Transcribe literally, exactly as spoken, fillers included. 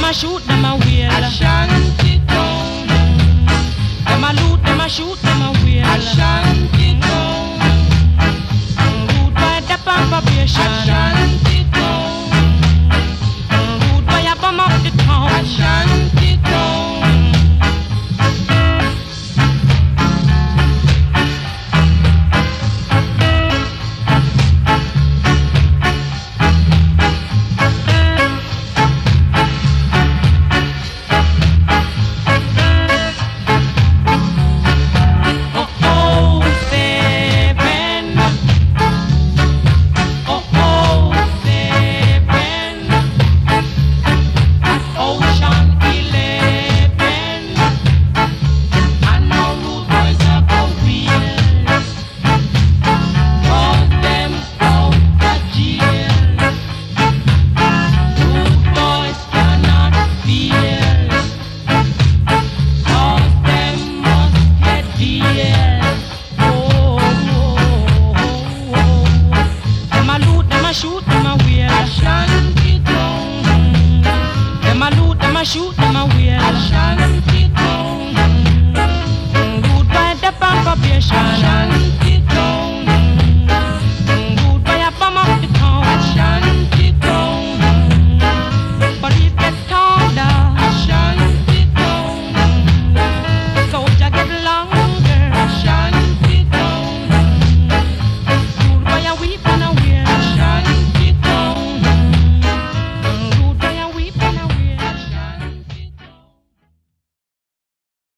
a shoot, them a wheel. Ashanti town. Them a loot, them a shoot, them a wheel. Ashanti town. Rude boy, the probation. Ashanti town. Rude boy, a bum up the town. Ashanti town. Shoot them a wheel. Ashanti town. Them a loot, them a shoot, them a wheel. Ashanti town. Rude boy, the probation. Ashanti